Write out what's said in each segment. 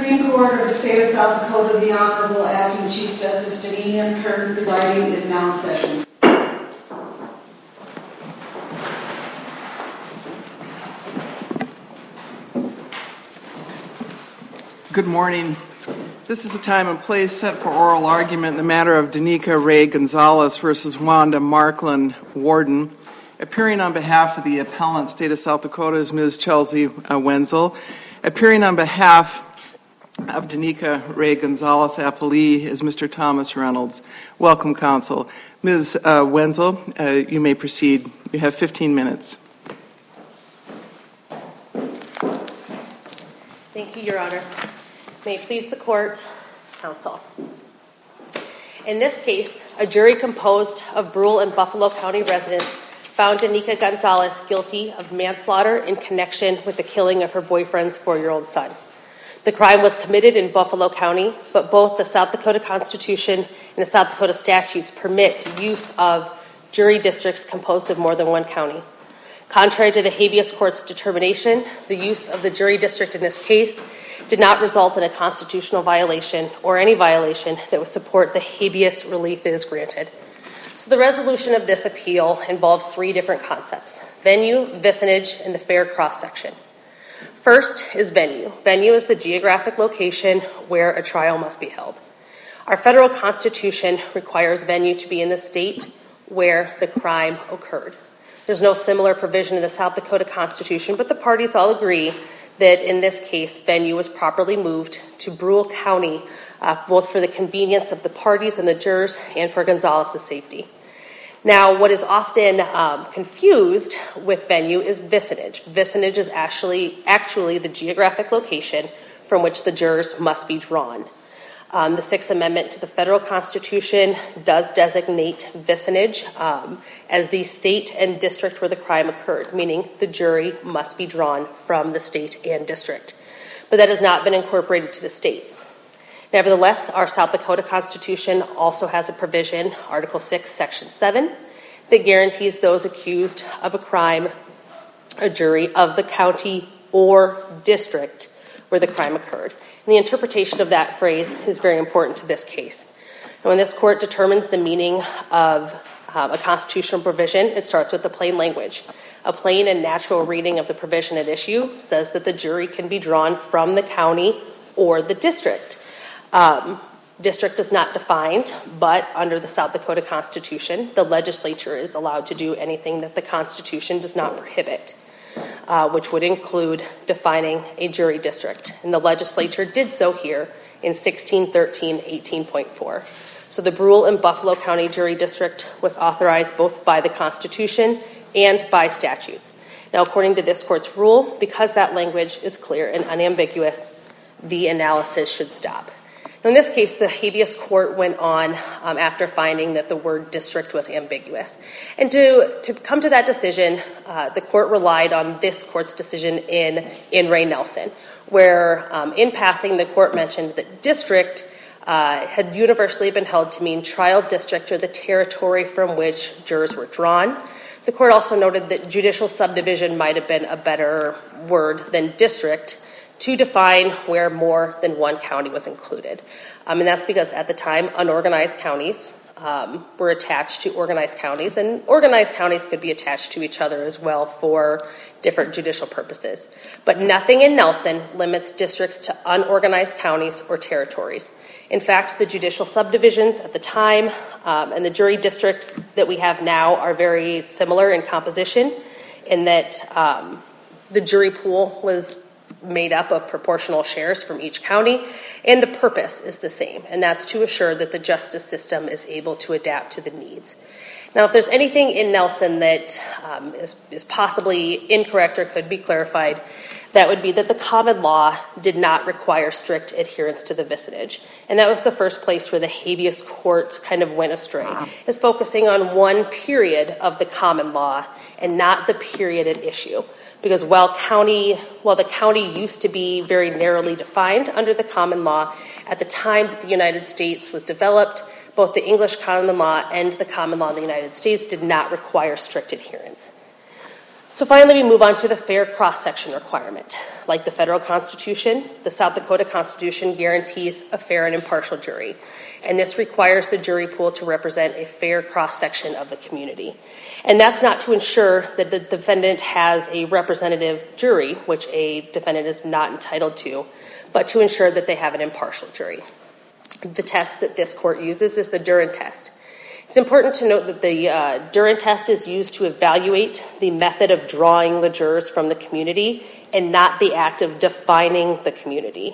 Supreme Court of the State of South Dakota, the Honorable Acting Chief Justice Deneen M. Kern presiding, is now in session. Good morning. This is a time and place set for oral argument in the matter of Danica Ray Gonzalez versus Wanda Marklin, Warden. Appearing on behalf of the appellant, State of South Dakota, is Ms. Chelsea Wenzel. Appearing on behalf of Danica Ray Gonzalez, appellee, is Mr. Thomas Reynolds. Welcome, counsel. Ms. Wenzel, you may proceed. You have 15 minutes. Thank you, Your Honor. May it please the court, counsel. In this case, a jury composed of Brule and Buffalo County residents found Danica Gonzalez guilty of manslaughter in connection with the killing of her boyfriend's 4-year-old son. The crime was committed in Buffalo County, but both the South Dakota Constitution and the South Dakota statutes permit use of jury districts composed of more than one county. Contrary to the habeas court's determination, the use of the jury district in this case did not result in a constitutional violation or any violation that would support the habeas relief that is granted. So the resolution of this appeal involves 3 different concepts: venue, vicinage, and the fair cross-section. First is venue. Venue is the geographic location where a trial must be held. Our federal constitution requires venue to be in the state where the crime occurred. There's no similar provision in the South Dakota Constitution, but the parties all agree that in this case, venue was properly moved to Brule County, both for the convenience of the parties and the jurors and for Gonzalez's safety. Now, what is often confused with venue is vicinage. Vicinage is actually the geographic location from which the jurors must be drawn. The Sixth Amendment to the federal Constitution does designate vicinage as the state and district where the crime occurred, meaning the jury must be drawn from the state and district. But that has not been incorporated to the states. Nevertheless, our South Dakota Constitution also has a provision, Article 6, Section 7, that guarantees those accused of a crime a jury of the county or district where the crime occurred. And the interpretation of that phrase is very important to this case. And when this court determines the meaning of a constitutional provision, it starts with the plain language. A plain and natural reading of the provision at issue says that the jury can be drawn from the county or the district. District is not defined, but under the South Dakota Constitution, the legislature is allowed to do anything that the Constitution does not prohibit, which would include defining a jury district. And the legislature did so here in 1613-18.4. So the Brule and Buffalo County Jury District was authorized both by the Constitution and by statutes. Now, according to this court's rule, because that language is clear and unambiguous, the analysis should stop. Now, in this case, the habeas court went on after finding that the word district was ambiguous. And to come to that decision, the court relied on this court's decision in Ray Nelson, where in passing the court mentioned that district had universally been held to mean trial district or the territory from which jurors were drawn. The court also noted that judicial subdivision might have been a better word than district to define where more than one county was included. And that's because at the time, unorganized counties were attached to organized counties, and organized counties could be attached to each other as well for different judicial purposes. But nothing in Nelson limits districts to unorganized counties or territories. In fact, the judicial subdivisions at the time and the jury districts that we have now are very similar in composition in that the jury pool was made up of proportional shares from each county, and the purpose is the same, and that's to assure that the justice system is able to adapt to the needs. Now, if there's anything in Nelson that is possibly incorrect or could be clarified, that would be that the common law did not require strict adherence to the vicinage. And that was the first place where the habeas courts kind of went astray, is focusing on one period of the common law and not the period at issue. Because while the county used to be very narrowly defined under the common law, at the time that the United States was developed, both the English common law and the common law in the United States did not require strict adherence. So finally, we move on to the fair cross-section requirement. Like the federal Constitution, the South Dakota Constitution guarantees a fair and impartial jury. And this requires the jury pool to represent a fair cross-section of the community. And that's not to ensure that the defendant has a representative jury, which a defendant is not entitled to, but to ensure that they have an impartial jury. The test that this court uses is the Duren test. It's important to note that the Duren test is used to evaluate the method of drawing the jurors from the community and not the act of defining the community,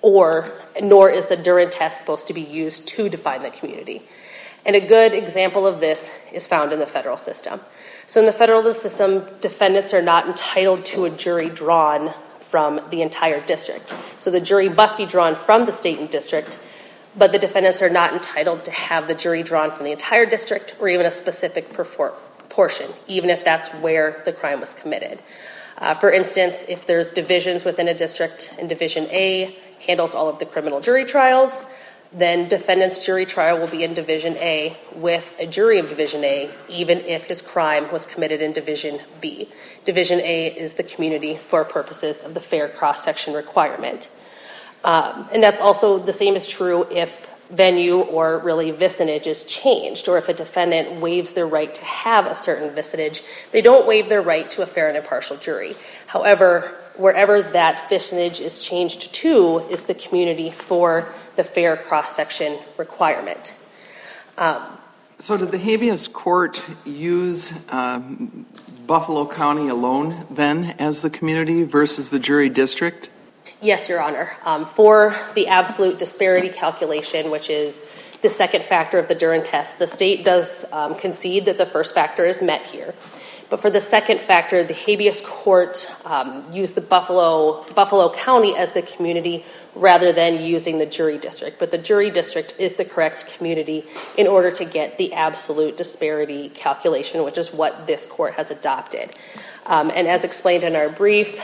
nor is the Duren test supposed to be used to define the community. And a good example of this is found in the federal system. So in the federal system, defendants are not entitled to a jury drawn from the entire district. So the jury must be drawn from the state and district, but the defendants are not entitled to have the jury drawn from the entire district or even a specific portion, even if that's where the crime was committed. For instance, if there's divisions within a district and Division A handles all of the criminal jury trials, then defendant's jury trial will be in Division A with a jury of Division A, even if his crime was committed in Division B. Division A is the community for purposes of the fair cross-section requirement. And that's also the same is true if venue or really vicinage is changed, or if a defendant waives their right to have a certain vicinage, they don't waive their right to a fair and impartial jury. However, wherever that vicinage is changed to is the community for the fair cross-section requirement. So did the habeas court use Buffalo County alone then as the community versus the jury district? Yes, Your Honor. For the absolute disparity calculation, which is the second factor of the Duren test, the state does concede that the first factor is met here. But for the second factor, the habeas court used the Buffalo County as the community rather than using the jury district. But the jury district is the correct community in order to get the absolute disparity calculation, which is what this court has adopted. And as explained in our brief,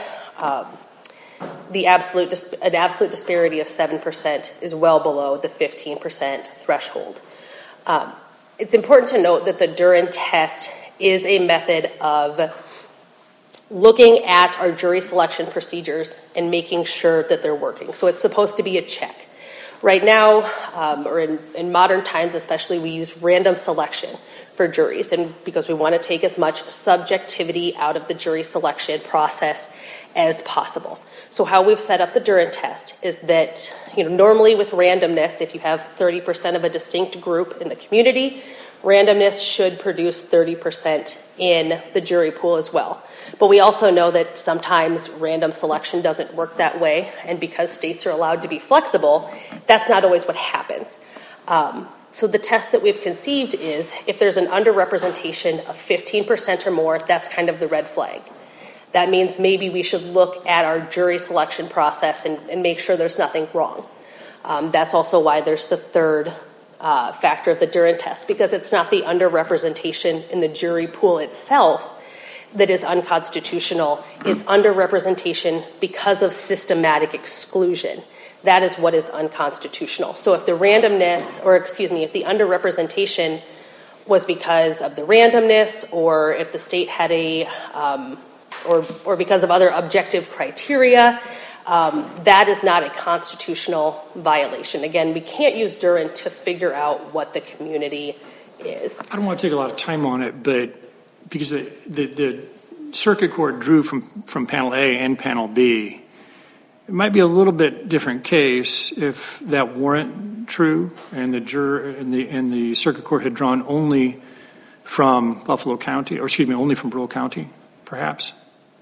an absolute disparity of 7% is well below the 15% threshold. It's important to note that the Duren test is a method of looking at our jury selection procedures and making sure that they're working. So it's supposed to be a check. Right now, or in modern times especially, we use random selection for juries, and because we want to take as much subjectivity out of the jury selection process as possible. So how we've set up the Duren test is that, normally with randomness, if you have 30% of a distinct group in the community, randomness should produce 30% in the jury pool as well. But we also know that sometimes random selection doesn't work that way, and because states are allowed to be flexible, that's not always what happens. So the test that we've conceived is if there's an underrepresentation of 15% or more, that's kind of the red flag. That means maybe we should look at our jury selection process and make sure there's nothing wrong. That's also why there's the third factor of the Duren test, because it's not the underrepresentation in the jury pool itself that is unconstitutional, is underrepresentation because of systematic exclusion. That is what is unconstitutional. So if the if the underrepresentation was because of the randomness, or if the state had or because of other objective criteria, that is not a constitutional violation. Again, we can't use Duren to figure out what the community is. I don't want to take a lot of time on it, but because the circuit court drew from panel A and panel B, it might be a little bit different case if that weren't true and the circuit court had drawn only from Buffalo County, only from Brule County, perhaps.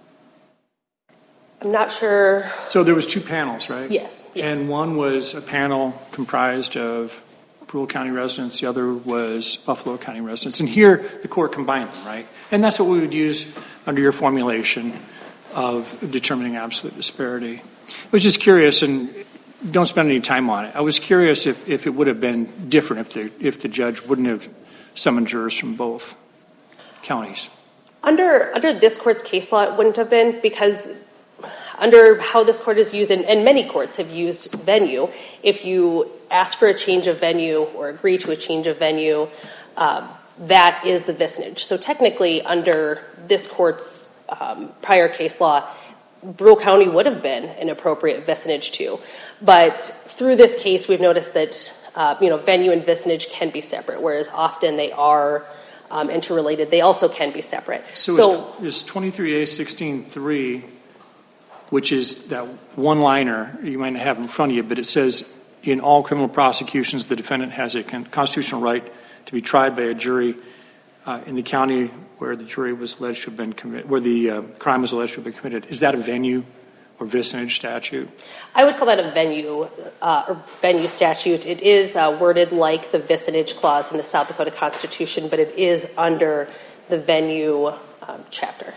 I'm not sure. So there was two panels, right? Yes. And one was a panel comprised of Brule County residents, the other was Buffalo County residents. And here the court combined them, right? And that's what we would use under your formulation of determining absolute disparity. I was just curious, and don't spend any time on it. I was curious if it would have been different if the judge wouldn't have summoned jurors from both counties. Under this court's case law, it wouldn't have been, because under how this court is used, and many courts have used venue, if you ask for a change of venue or agree to a change of venue, that is the vicinage. So technically, under this court's prior case law, Brule County would have been an appropriate vicinage too. But through this case, we've noticed that venue and vicinage can be separate, whereas often they are interrelated. They also can be separate. So is 23A 16.3, which is that one-liner you might not have in front of you, but it says, in all criminal prosecutions, the defendant has a constitutional right to be tried by a jury in the county where the jury was alleged to have been committed, where the crime was alleged to have been committed. Is that a venue or vicinage statute? I would call that a venue statute. It is worded like the vicinage clause in the South Dakota Constitution, but it is under the venue chapter.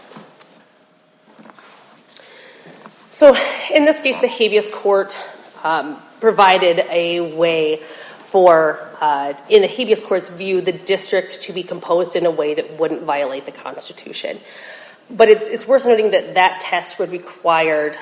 So in this case, the habeas court provided a way for, in the habeas court's view, the district to be composed in a way that wouldn't violate the Constitution. But it's worth noting that the test required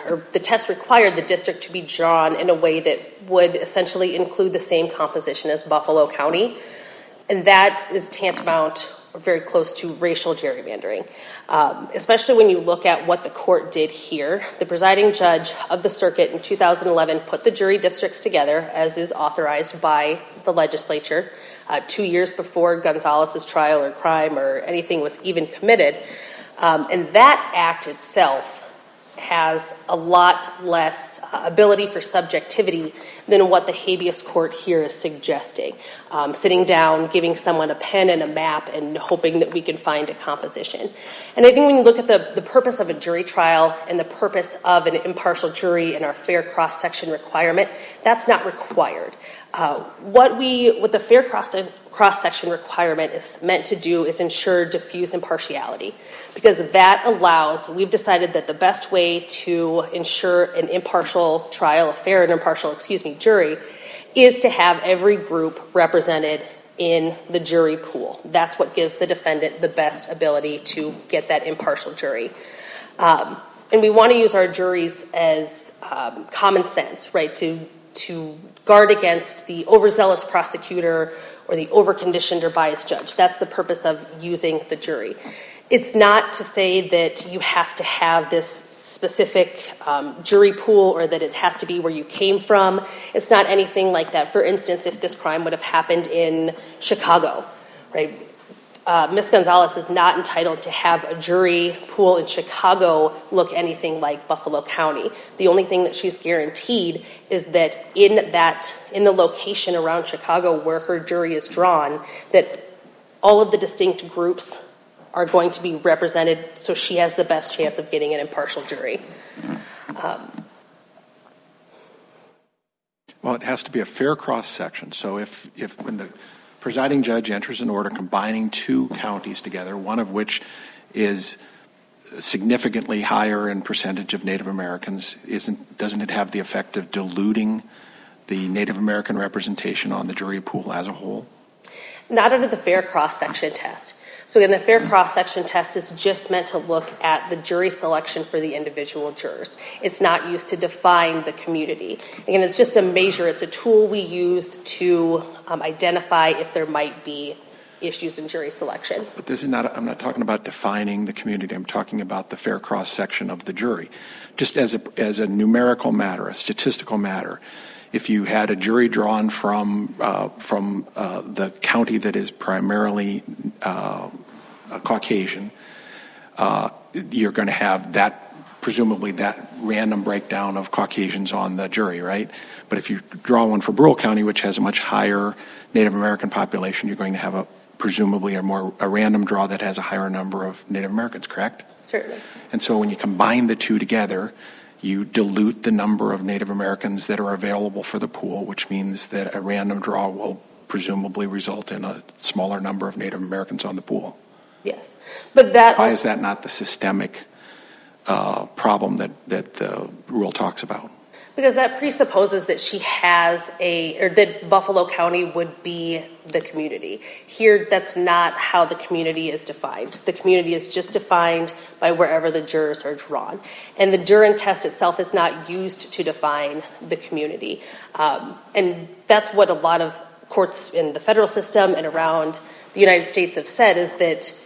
the district to be drawn in a way that would essentially include the same composition as Buffalo County, and that is tantamount or very close to racial gerrymandering, especially when you look at what the court did here. The presiding judge of the circuit in 2011 put the jury districts together, as is authorized by the legislature, 2 years before Gonzalez's trial or crime or anything was even committed. And that act itself has a lot less ability for subjectivity than what the habeas court here is suggesting. Sitting down, giving someone a pen and a map and hoping that we can find a composition. And I think when you look at the purpose of a jury trial and the purpose of an impartial jury and our fair cross-section requirement, that's not required. What the fair cross-section requirement is meant to do is ensure diffuse impartiality, because that allows, we've decided that the best way to ensure an impartial trial, a fair and impartial, jury, is to have every group represented in the jury pool. That's what gives the defendant the best ability to get that impartial jury. And we want to use our juries as common sense, right, to guard against the overzealous prosecutor or the overconditioned or biased judge. That's the purpose of using the jury. It's not to say that you have to have this specific jury pool or that it has to be where you came from. It's not anything like that. For instance, if this crime would have happened in Chicago, right? Ms. Gonzalez is not entitled to have a jury pool in Chicago look anything like Buffalo County. The only thing that she's guaranteed is that in the location around Chicago where her jury is drawn, that all of the distinct groups are going to be represented, so she has the best chance of getting an impartial jury. Well, it has to be a fair cross-section. So if when the presiding judge enters an order combining two counties together, one of which is significantly higher in percentage of Native Americans, doesn't it have the effect of diluting the Native American representation on the jury pool as a whole? Not under the fair cross-section test. So again, the fair cross-section test is just meant to look at the jury selection for the individual jurors. It's not used to define the community. Again, it's just a measure. It's a tool we use to identify if there might be issues in jury selection. But this is not, I'm not talking about defining the community. I'm talking about the fair cross-section of the jury. Just as a numerical matter, a statistical matter, if you had a jury drawn from the county that is primarily Caucasian, you're going to have presumably that random breakdown of Caucasians on the jury, right? But if you draw one for Brule County, which has a much higher Native American population, you're going to have presumably a random draw that has a higher number of Native Americans, correct? Certainly. And so when you combine the two together, you dilute the number of Native Americans that are available for the pool, which means that a random draw will presumably result in a smaller number of Native Americans on the pool. Yes. But why is that not the systemic problem that the rule talks about? Because that presupposes that that Buffalo County would be the community. Here, that's not how the community is defined. The community is just defined by wherever the jurors are drawn. And the Duren test itself is not used to define the community. And that's what a lot of courts in the federal system and around the United States have said, is that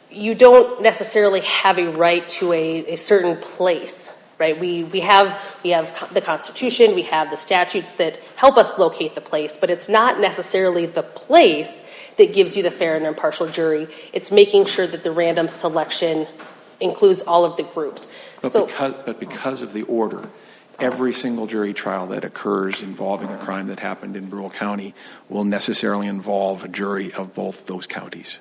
you don't necessarily have a right to a certain place, right? We have the Constitution, we have the statutes that help us locate the place, but it's not necessarily the place that gives you the fair and impartial jury. It's making sure that the random selection includes all of the groups. But because of the order, every single jury trial that occurs involving a crime that happened in Brule County will necessarily involve a jury of both those counties.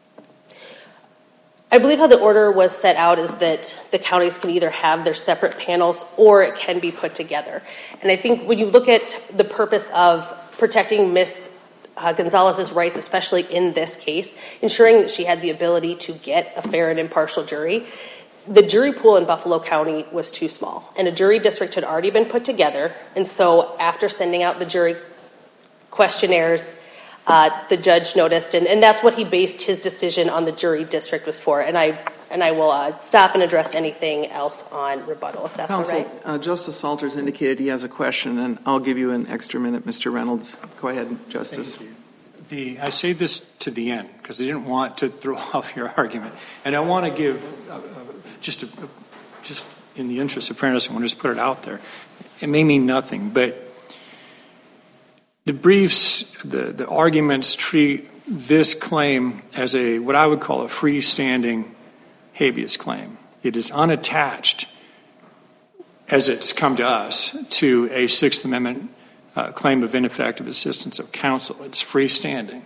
I believe how the order was set out is that the counties can either have their separate panels or it can be put together. And I think when you look at the purpose of protecting Ms. Gonzalez's rights, especially in this case, ensuring that she had the ability to get a fair and impartial jury, the jury pool in Buffalo County was too small, and a jury district had already been put together. And so after sending out the jury questionnaires, the judge noticed, and that's what he based his decision on the jury district was for. And I will stop and address anything else on rebuttal, if that's Counsel, all right. Justice Salters indicated he has a question, and I'll give you an extra minute, Mr. Reynolds. Go ahead, Justice. Thank you. I saved this to the end because I didn't want to throw off your argument. And I want to give, just in the interest of fairness, I want to just put it out there. It may mean nothing, but the briefs, the arguments treat this claim as what I would call a freestanding habeas claim. It is unattached, as it's come to us, to a Sixth Amendment claim of ineffective assistance of counsel. It's freestanding.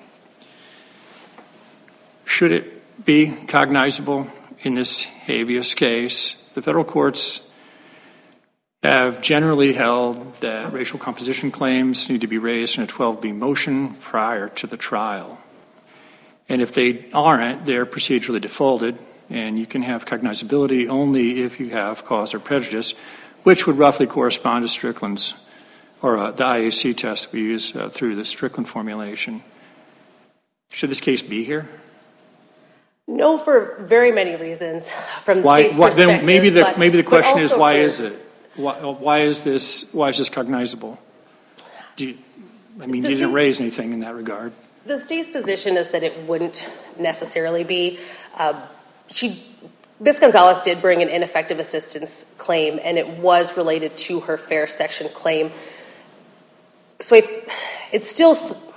Should it be cognizable in this habeas case? The federal courts have generally held that racial composition claims need to be raised in a 12B motion prior to the trial. And if they aren't, they're procedurally defaulted, and you can have cognizability only if you have cause or prejudice, which would roughly correspond to Strickland's, or the IAC test we use through the Strickland formulation. Should this case be here? No, for very many reasons from the state's perspective. Then maybe the question is, why for, is it? Why is this cognizable? You didn't raise anything in that regard. The state's position is that it wouldn't necessarily be. Ms. Gonzalez did bring an ineffective assistance claim, and it was related to her fair section claim. So it's still,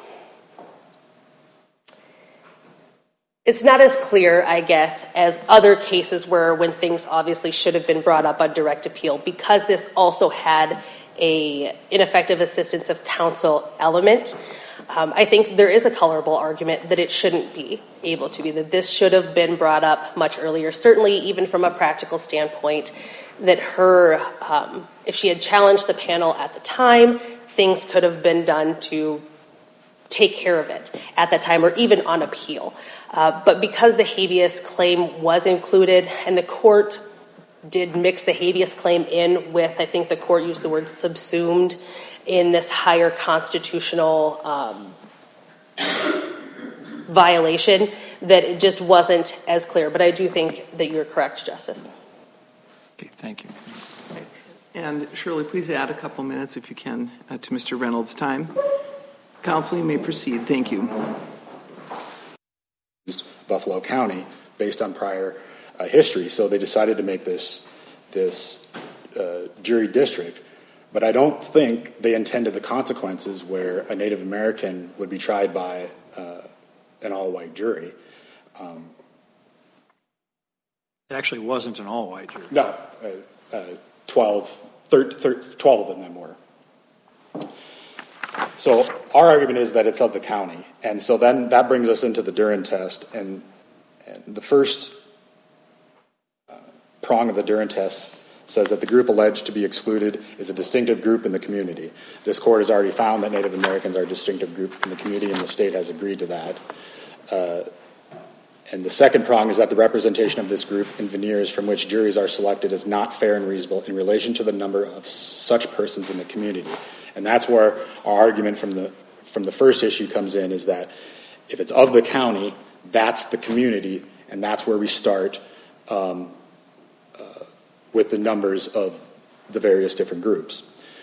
it's not as clear, I guess, as other cases when things obviously should have been brought up on direct appeal, because this also had a ineffective assistance of counsel element. I think there is a colorable argument that it shouldn't be able to be, that this should have been brought up much earlier, certainly even from a practical standpoint, that if she had challenged the panel at the time, things could have been done to take care of it at that time or even on appeal. But because the habeas claim was included and the court did mix the habeas claim in with, I think the court used the word subsumed in this higher constitutional violation, that it just wasn't as clear. But I do think that you're correct, Justice. Okay, thank you. And Shirley, please add a couple minutes, if you can, to Mr. Reynolds' time. Counsel, you may proceed. Thank you. Buffalo County, based on prior history, so they decided to make this jury district. But I don't think they intended the consequences where a Native American would be tried by an all-white jury. It actually wasn't an all-white jury. No, 12 of them were. So our argument is that it's of the county. And so then that brings us into the Duren test. And the first prong of the Duren test says that the group alleged to be excluded is a distinctive group in the community. This court has already found that Native Americans are a distinctive group in the community, and the state has agreed to that. And the second prong is that the representation of this group in veneers from which juries are selected is not fair and reasonable in relation to the number of such persons in the community. And that's where our argument from the first issue comes in, is that if it's of the county, that's the community, and that's where we start with the numbers of the various different groups.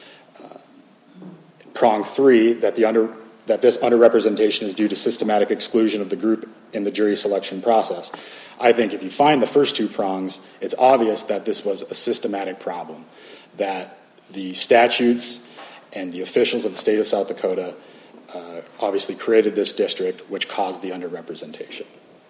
Prong 3, that this underrepresentation is due to systematic exclusion of the group in the jury selection process. I think if you find the first two prongs, it's obvious that this was a systematic problem, that the statutes and the officials of the state of South Dakota obviously created this district, which caused the underrepresentation.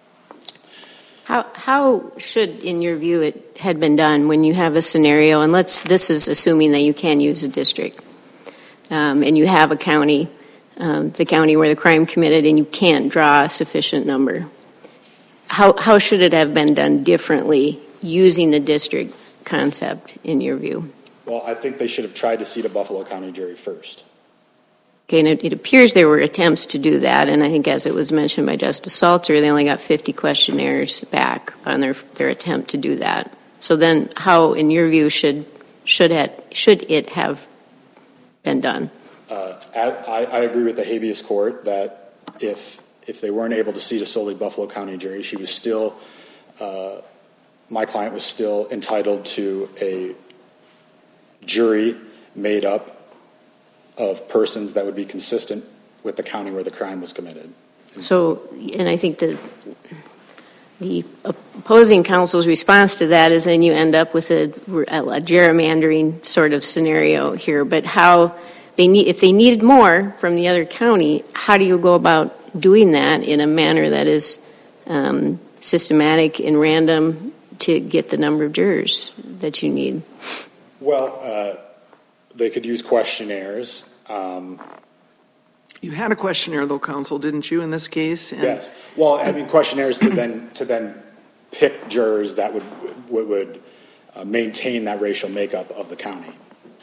How should, in your view, it had been done when you have a scenario, and this is assuming that you can use a district, and you have a county, the county where the crime committed, and you can't draw a sufficient number. How should it have been done differently using the district concept, in your view? Well, I think they should have tried to seat a Buffalo County jury first. Okay, and it appears there were attempts to do that, and I think as it was mentioned by Justice Salter, they only got 50 questionnaires back on their attempt to do that. So then how, in your view, should it have been done? I agree with the habeas court that if they weren't able to seat a solely Buffalo County jury, she was still, my client was still entitled to a jury made up of persons that would be consistent with the county where the crime was committed. So, and I think that the opposing counsel's response to that is then you end up with a gerrymandering sort of scenario here. But how if they needed more from the other county, how do you go about doing that in a manner that is systematic and random to get the number of jurors that you need? Well, they could use questionnaires. You had a questionnaire, though, counsel, didn't you, in this case? And yes. Well, I mean, questionnaires to then pick jurors that would maintain that racial makeup of the county.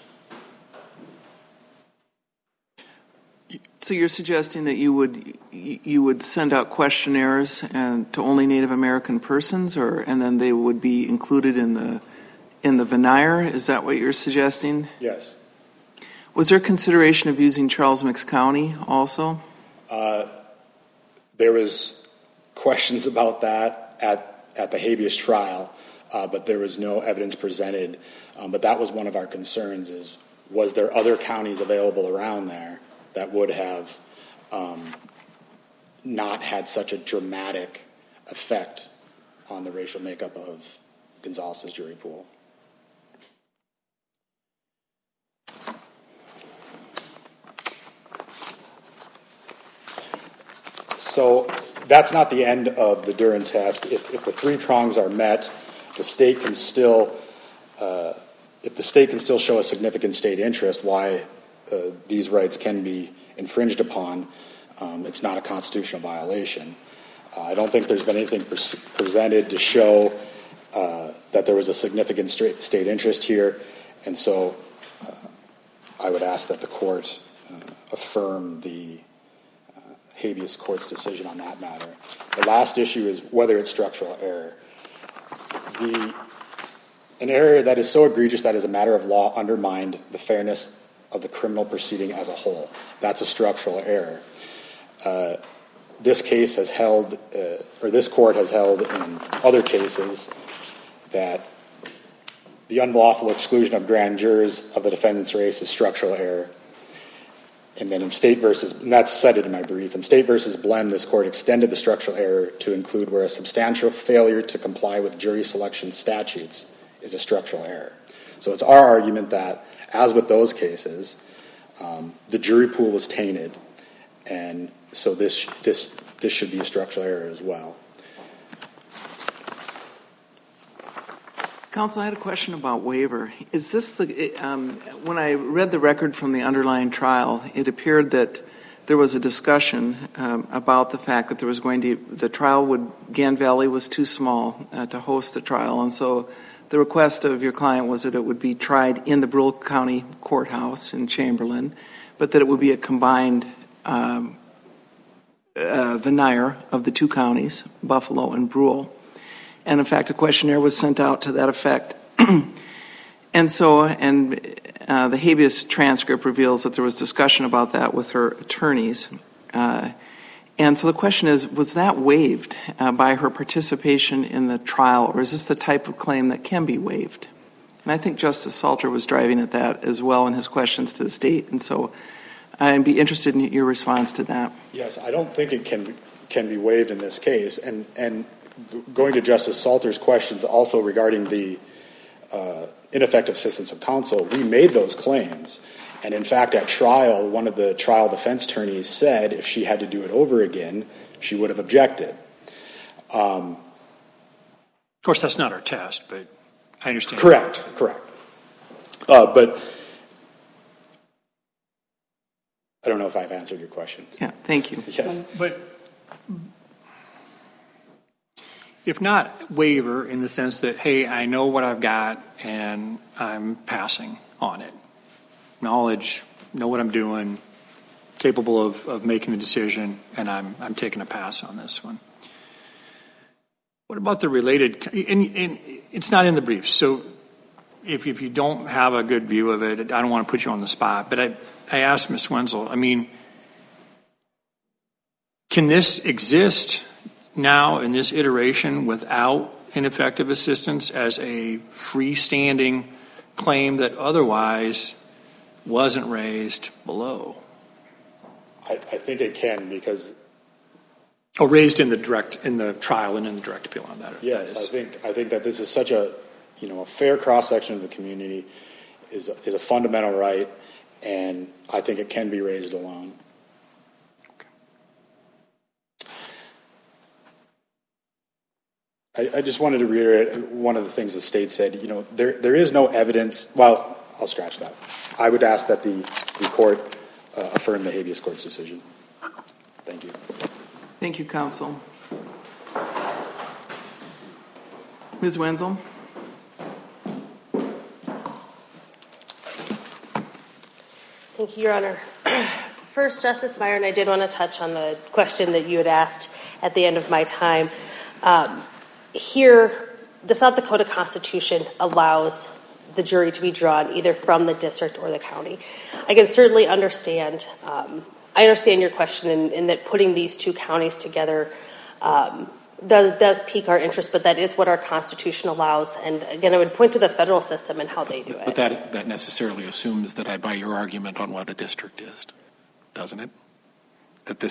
So you're suggesting that you would send out questionnaires and to only Native American persons, and then they would be included in the veneer? Is that what you're suggesting? Yes. Was there consideration of using Charles Mix County also? There was questions about that at the habeas trial, but there was no evidence presented. But that was one of our concerns: was there other counties available around there that would have not had such a dramatic effect on the racial makeup of Gonzalez's jury pool? So that's not the end of the Duren test. If the three prongs are met, the state can still, if the state can still show a significant state interest, why these rights can be infringed upon, it's not a constitutional violation. I don't think there's been anything presented to show that there was a significant state interest here, and so I would ask that the court affirm the habeas court's decision on that matter. The last issue is whether it's structural error. An error that is so egregious that as a matter of law undermined the fairness of the criminal proceeding as a whole. That's a structural error. This case has held, or this court has held in other cases, that the unlawful exclusion of grand jurors of the defendant's race is structural error. And then in State versus, and that's cited in my brief, in State versus Blem, this court extended the structural error to include where a substantial failure to comply with jury selection statutes is a structural error. So it's our argument that, as with those cases, the jury pool was tainted, and so this should be a structural error as well. Counsel, I had a question about waiver. Is this when I read the record from the underlying trial, it appeared that there was a discussion about the fact that Gan Valley was too small to host the trial, and so the request of your client was that it would be tried in the Brule County Courthouse in Chamberlain, but that it would be a combined veneer of the two counties, Buffalo and Brule. And in fact, a questionnaire was sent out to that effect. And the habeas transcript reveals that there was discussion about that with her attorneys. And so the question is, was that waived by her participation in the trial, or is this the type of claim that can be waived? And I think Justice Salter was driving at that as well in his questions to the state. And so I'd be interested in your response to that. Yes, I don't think it can be waived in this case. And going to Justice Salter's questions also regarding the ineffective assistance of counsel, we made those claims. And in fact, at trial, one of the trial defense attorneys said if she had to do it over again, she would have objected. Of course, that's not our test, but I understand. Correct. But I don't know if I've answered your question. Yeah, thank you. Yes. But if not waiver in the sense that, hey, I know what I've got and I'm passing on it. Knowledge, know what I'm doing, capable of making the decision, and I'm taking a pass on this one. What about the related, and it's not in the brief, so if you don't have a good view of it, I don't want to put you on the spot, but I asked Ms. Wenzel, I mean, can this exist now in this iteration without ineffective assistance as a freestanding claim that otherwise wasn't raised below? I think it can because... Oh, raised in the trial and in the direct appeal on that. Yes, I think that this is such a fair cross-section of the community is a fundamental right, and I think it can be raised alone. Okay. I just wanted to reiterate one of the things the state said. There is no evidence. Well, I'll scratch that. I would ask that the court affirm the habeas court's decision. Thank you. Thank you, counsel. Ms. Wenzel? Thank you, Your Honor. First, Justice Myron, I did want to touch on the question that you had asked at the end of my time. Here, the South Dakota Constitution allows the jury to be drawn either from the district or the county. I can certainly understand. I understand your question in that putting these two counties together does pique our interest, but that is what our Constitution allows. And again, I would point to the federal system and how they do it. But that necessarily assumes that I buy your argument on what a district is, doesn't it? That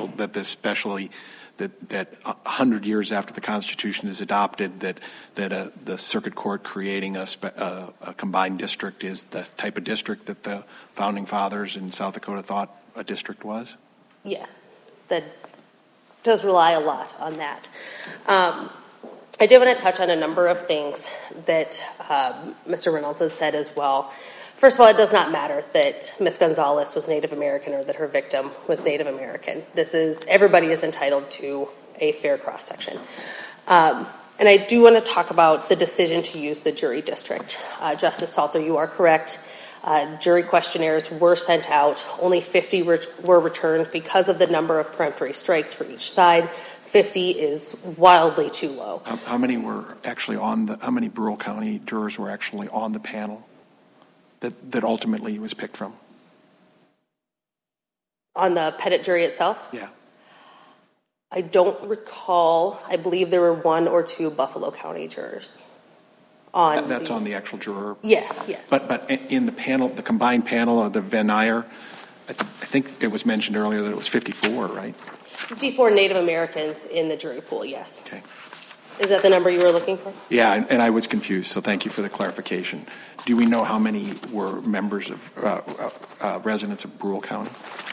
100 years after the Constitution is adopted, that the circuit court creating a combined district is the type of district that the founding fathers in South Dakota thought a district was? Yes, that does rely a lot on that. I did want to touch on a number of things that Mr. Reynolds has said as well. First of all, it does not matter that Ms. Gonzalez was Native American or that her victim was Native American. Everybody is entitled to a fair cross-section. And I do want to talk about the decision to use the jury district. Justice Salter, you are correct. Jury questionnaires were sent out. Only 50 were returned because of the number of peremptory strikes for each side. 50 is wildly too low. How many were actually how many Brule County jurors were actually on the panel that ultimately was picked from? On the Pettit jury itself? Yeah. I don't recall. I believe there were 1 or 2 Buffalo County jurors. That's on the actual juror? Yes. But in the panel, the combined panel of the Van Nuys, I think it was mentioned earlier that it was 54, right? 54 Native Americans in the jury pool, yes. Okay. Is that the number you were looking for? Yeah, and I was confused, so thank you for the clarification. Do we know how many were members of residents of Brule County?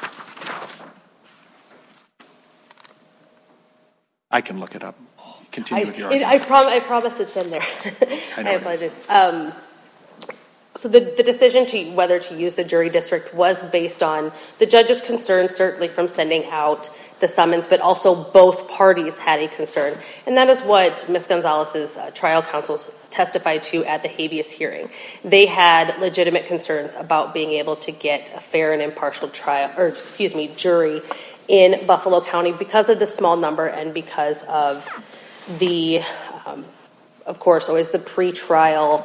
I can look it up. Continue with your argument. I promise it's in there. I apologize. So the decision to whether to use the jury district was based on the judge's concern, certainly from sending out the summons, but also both parties had a concern. And that is what Ms. Gonzalez's trial counsel testified to at the habeas hearing. They had legitimate concerns about being able to get a fair and impartial jury in Buffalo County because of the small number and because of the, of course, always the pretrial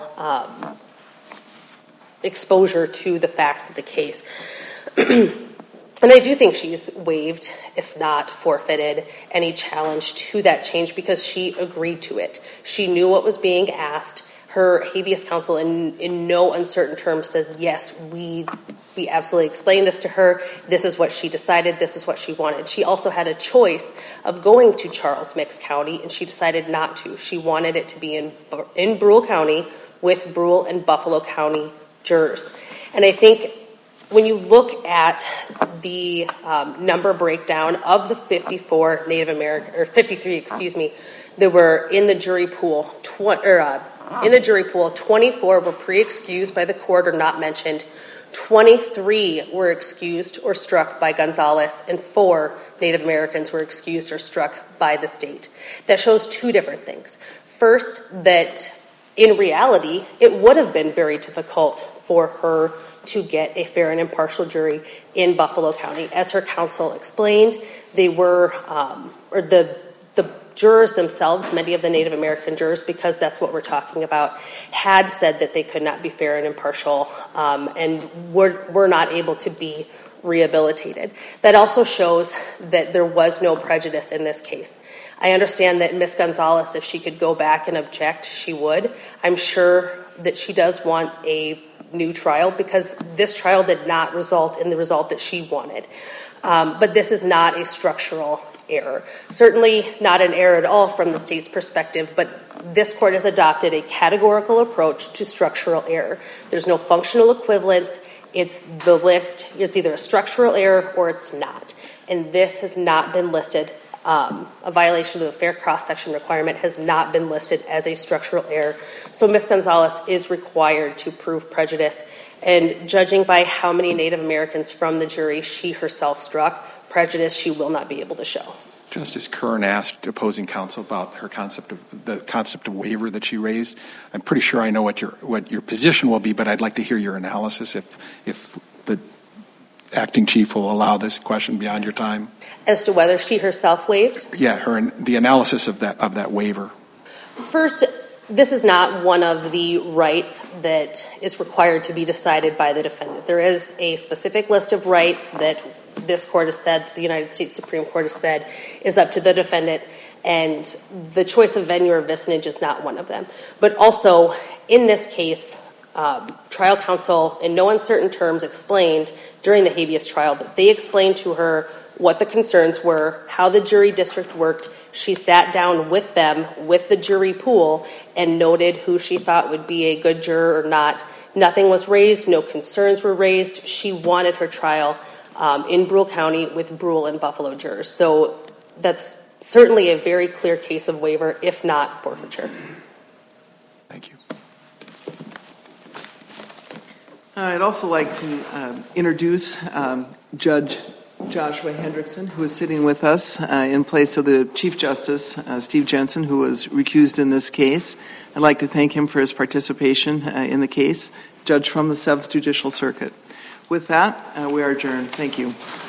exposure to the facts of the case. And I do think she's waived, if not forfeited, any challenge to that change because she agreed to it. She knew what was being asked. her habeas counsel in no uncertain terms says, yes, we absolutely explained this to her. This is what she decided. This is what she wanted. She also had a choice of going to Charles Mix County, and she decided not to. She wanted it to be in Brule County with Brule and Buffalo County jurors. And I think when you look at the number breakdown of the 54 Native American, or 53, that were in the jury pool, 24 were pre-excused by the court or not mentioned. 23 were excused or struck by Gonzalez, and 4 Native Americans were excused or struck by the state. That shows 2 different things. First, that in reality, it would have been very difficult for her to get a fair and impartial jury in Buffalo County. As her counsel explained, they were, the jurors themselves, many of the Native American jurors, because that's what we're talking about, had said that they could not be fair and impartial and were not able to be rehabilitated. That also shows that there was no prejudice in this case. I understand that Ms. Gonzalez, if she could go back and object, she would. I'm sure that she does want a new trial because this trial did not result in the result that she wanted. But this is not a structural error. Certainly not an error at all from the state's perspective, but this court has adopted a categorical approach to structural error. There's no functional equivalence. It's the list. It's either a structural error or it's not. And this has not been listed. A violation of the fair cross-section requirement has not been listed as a structural error. So Ms. Gonzalez is required to prove prejudice. And judging by how many Native Americans from the jury she herself struck, prejudice she will not be able to show. Justice Kern asked opposing counsel about her concept of waiver that she raised. I'm pretty sure I know what your position will be, but I'd like to hear your analysis if the acting chief will allow this question beyond your time. As to whether she herself waived? Yeah, the analysis of that waiver. First, this is not one of the rights that is required to be decided by the defendant. There is a specific list of rights that this court has said, the United States Supreme Court has said, is up to the defendant, and the choice of venue or vicinage is not one of them. But also, in this case, trial counsel, in no uncertain terms, explained during the habeas trial that they explained to her what the concerns were, how the jury district worked. She sat down with them, with the jury pool, and noted who she thought would be a good juror or not. Nothing was raised, no concerns were raised. She wanted her trial in Brule County with Brule and Buffalo jurors. So that's certainly a very clear case of waiver, if not forfeiture. Thank you. I'd also like to introduce Judge Joshua Hendrickson, who is sitting with us in place of the Chief Justice, Steve Jensen, who was recused in this case. I'd like to thank him for his participation in the case, judge from the 7th Judicial Circuit. With that, we are adjourned. Thank you.